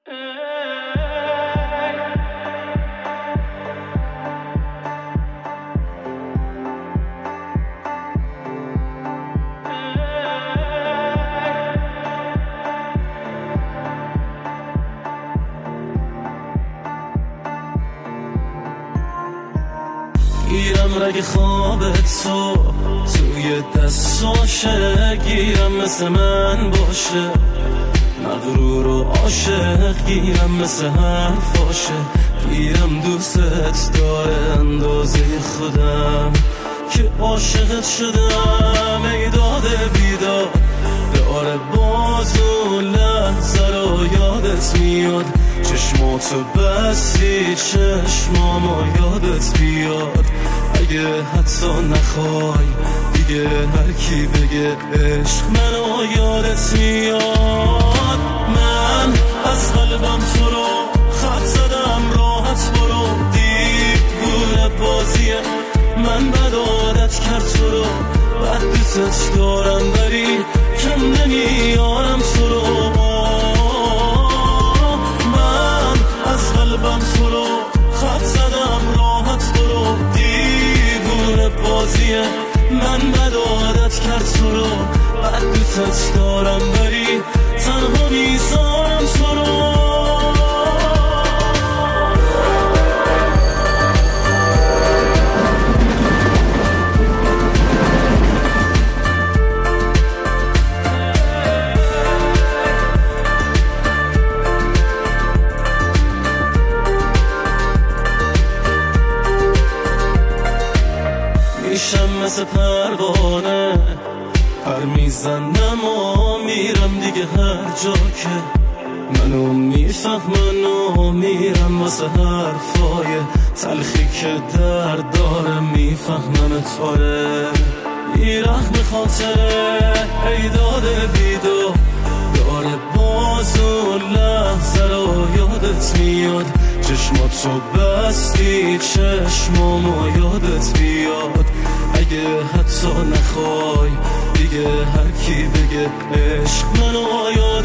گیرم رگ خوابت تو توی دستاشه، گیرم مثل من باشه، مغرور و عاشق، گیرم مثل حرفاشه، گیرم دوستت داره اندازه خودم که عاشقت شدم. ای داده بیدار داره باز اون لحظه رو یادت میاد، چشماتو بستی چشمامو یادت بیاد. اگه حتی نخوای دیگه هر کی بگه عشق منو یادت میاد. من از قلبم تو رو خط زدم، راحت برو، دیوونه بازیه، من بد عادت کرد تو رو، بد دوستت دارم ولی کم نمیارم تو رو. من از قلبم تو رو خط زدم، راحت برو، دیوونه بازیه، من بد عادت کرد تو رو، بد دوستت دارم ولی تنها میذارم تو رو. میشم مثل پروانه، پر میزنم و میرم دیگه هر جا که منو میفهمن و میرم واسه حرفای تلخی که درد داره، میفهمن تاره بیرحم خاطره. ای داده بیدار داره باز اون لحظه رو یادت میاد، چشماتو بستی چشمامو یادت بیاد. اگه حتی نخوای دیگه هر کی بگه عشق منو